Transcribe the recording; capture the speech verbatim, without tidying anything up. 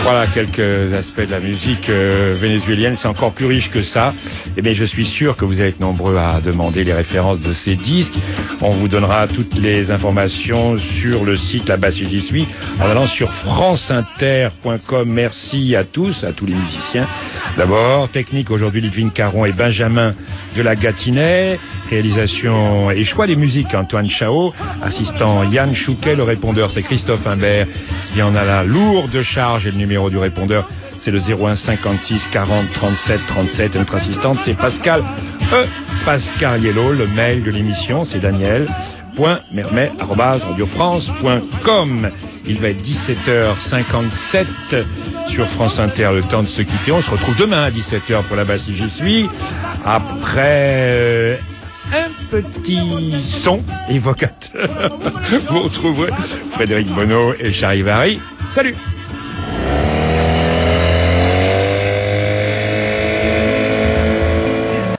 Voilà quelques aspects de la musique euh, vénézuélienne. C'est encore plus riche que ça. Et bien, je suis sûr que vous allez être nombreux à demander les références de ces disques. On vous donnera toutes les informations sur le site La Basse J'y suis en allant sur france inter point com. Merci à tous, à tous les musiciens. D'abord, technique aujourd'hui, Lidvine Caron et Benjamin de la Gâtinais. Réalisation et choix des musiques, Antoine Chao. Assistant Yann Chouquet. Le répondeur, c'est Christophe Imbert. Il y en a la lourde charge et le numéro du répondeur, c'est le zéro un cinquante-six quarante trente-sept trente-sept. Et notre assistante, c'est Pascal E. Pascariello. Le mail de l'émission, c'est daniel point mermet arobase radio france point com. Il va être dix-sept heures cinquante-sept sur France Inter, le temps de se quitter. On se retrouve demain à dix-sept heures pour La Basse J'y suis. Après euh, un petit son évocateur, vous retrouverez Frédéric Bonneau et Charivari. Salut!